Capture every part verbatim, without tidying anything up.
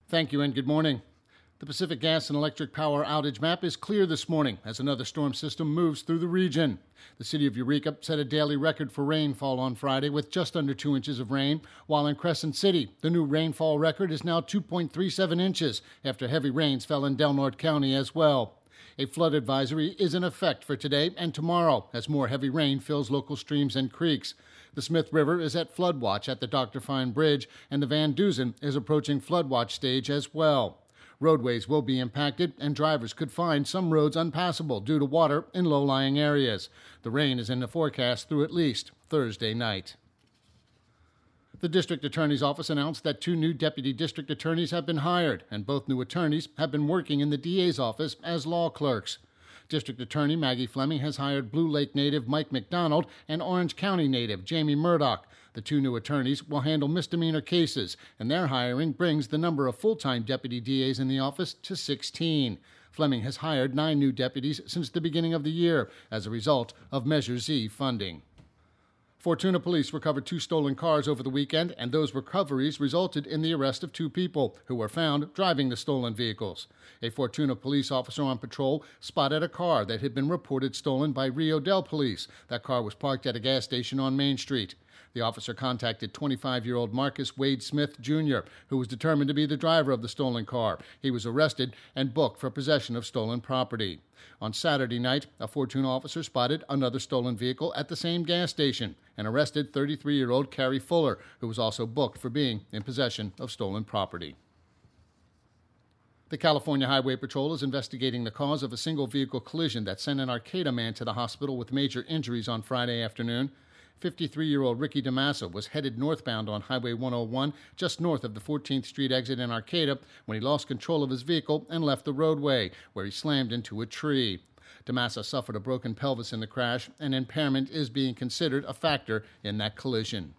Thank you and good morning. The Pacific Gas and Electric Power outage map is clear this morning as another storm system moves through the region. The city of Eureka set a daily record for rainfall on Friday with just under two inches of rain, while in Crescent City, the new rainfall record is now two point three seven inches after heavy rains fell in Del Norte County as well. A flood advisory is in effect for today and tomorrow as more heavy rain fills local streams and creeks. The Smith River is at flood watch at the Doctor Fine Bridge, and the Van Duzen is approaching flood watch stage as well. Roadways will be impacted, and drivers could find some roads unpassable due to water in low-lying areas. The rain is in the forecast through at least Thursday night. The district attorney's office announced that two new deputy district attorneys have been hired, and both new attorneys have been working in the D A's office as law clerks. District Attorney Maggie Fleming has hired Blue Lake native Mike McDonald and Orange County native Jamie Murdoch. The two new attorneys will handle misdemeanor cases, and their hiring brings the number of full-time deputy D As in the office to sixteen. Fleming has hired nine new deputies since the beginning of the year as a result of Measure Z funding. Fortuna police recovered two stolen cars over the weekend, and those recoveries resulted in the arrest of two people who were found driving the stolen vehicles. A Fortuna police officer on patrol spotted a car that had been reported stolen by Rio Del Police. That car was parked at a gas station on Main Street. The officer contacted twenty-five-year-old Marcus Wade Smith, Junior, who was determined to be the driver of the stolen car. He was arrested and booked for possession of stolen property. On Saturday night, a Fortuna officer spotted another stolen vehicle at the same gas station and arrested thirty-three-year-old Carrie Fuller, who was also booked for being in possession of stolen property. The California Highway Patrol is investigating the cause of a single-vehicle collision that sent an Arcata man to the hospital with major injuries on Friday afternoon. fifty-three-year-old Ricky DeMassa was headed northbound on Highway one oh one, just north of the fourteenth Street exit in Arcata, when he lost control of his vehicle and left the roadway, where he slammed into a tree. DeMassa suffered a broken pelvis in the crash, and impairment is being considered a factor in that collision.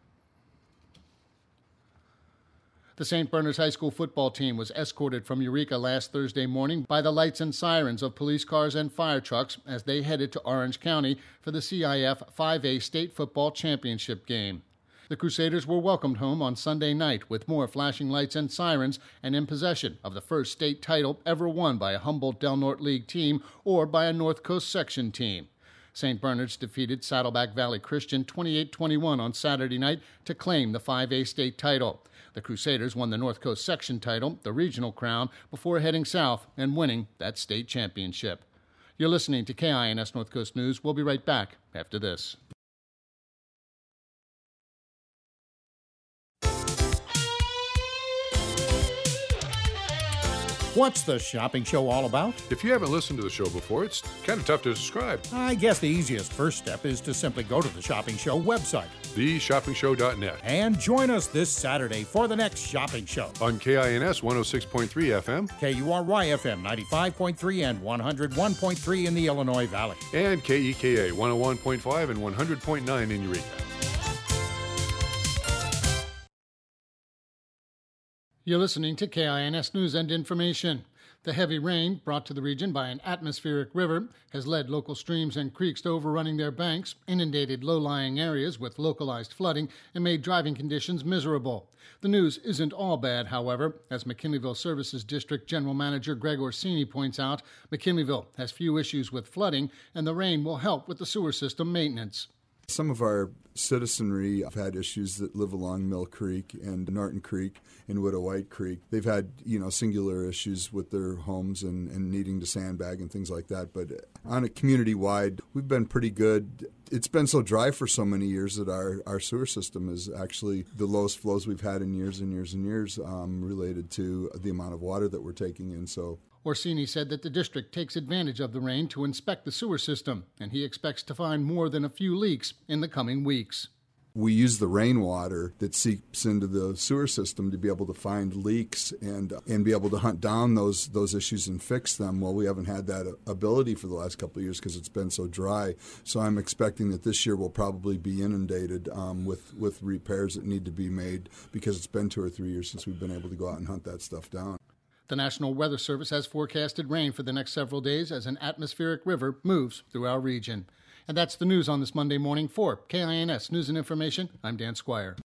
The Saint Bernard's High School football team was escorted from Eureka last Thursday morning by the lights and sirens of police cars and fire trucks as they headed to Orange County for the C I F five A State Football Championship game. The Crusaders were welcomed home on Sunday night with more flashing lights and sirens and in possession of the first state title ever won by a Humboldt Del Norte League team or by a North Coast section team. Saint Bernard's defeated Saddleback Valley Christian twenty-eight twenty-one on Saturday night to claim the five A state title. The Crusaders won the North Coast section title, the regional crown, before heading south and winning that state championship. You're listening to K I N S North Coast News. We'll be right back after this. What's the shopping show all about? If you haven't listened to the show before, it's kind of tough to describe. I guess the easiest first step is to simply go to the Shopping Show website, the shopping show dot net, and join us this Saturday for the next shopping show. On K I N S one oh six point three F M, K U R Y F M ninety-five point three and one oh one point three in the Illinois Valley, and K E K A one oh one point five and one hundred point nine in Eureka. You're listening to K I N S News and Information. The heavy rain brought to the region by an atmospheric river has led local streams and creeks to overrunning their banks, inundated low-lying areas with localized flooding, and made driving conditions miserable. The news isn't all bad, however. As McKinleyville Services District General Manager Greg Orsini points out, McKinleyville has few issues with flooding, and the rain will help with the sewer system maintenance. Some of our citizenry have had issues that live along Mill Creek and Norton Creek and Widow White Creek. They've had, you know, singular issues with their homes and, and needing to sandbag and things like that. But on a community-wide, we've been pretty good. It's been so dry for so many years that our, our sewer system is actually the lowest flows we've had in years and years and years um, related to the amount of water that we're taking in. So Orsini said that the district takes advantage of the rain to inspect the sewer system, and he expects to find more than a few leaks in the coming weeks. We use the rainwater that seeps into the sewer system to be able to find leaks and and be able to hunt down those those issues and fix them. Well, we haven't had that ability for the last couple of years because it's been so dry. So I'm expecting that this year we'll probably be inundated um, with, with repairs that need to be made because it's been two or three years since we've been able to go out and hunt that stuff down. The National Weather Service has forecasted rain for the next several days as an atmospheric river moves through our region. And that's the news on this Monday morning for K I N S News and Information. I'm Dan Squire.